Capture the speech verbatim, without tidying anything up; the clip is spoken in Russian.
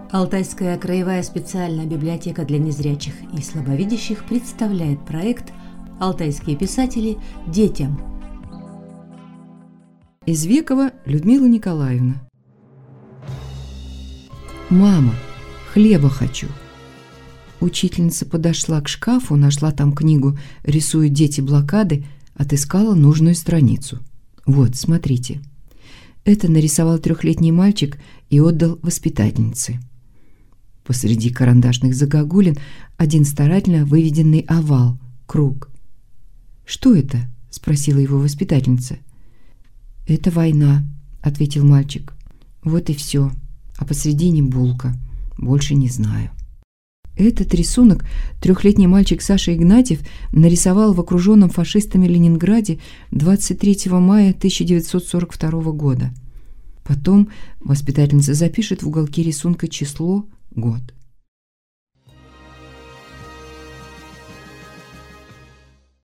Алтайская краевая специальная библиотека для незрячих и слабовидящих представляет проект «Алтайские писатели детям». Извекова Людмила Николаевна. «Мама, хлеба хочу». Учительница подошла к шкафу, нашла там книгу «Рисуют дети блокады», отыскала нужную страницу. Вот, смотрите. Это нарисовал трехлетний мальчик и отдал воспитательнице. Посреди карандашных загогулин один старательно выведенный овал, круг. «Что это?» – спросила его воспитательница. «Это война», – ответил мальчик. «Вот и все. А посредине булка. Больше не знаю». Этот рисунок трехлетний мальчик Саша Игнатьев нарисовал в окруженном фашистами Ленинграде двадцать третьего мая тысяча девятьсот сорок второго года. Потом воспитательница запишет в уголке рисунка число, год.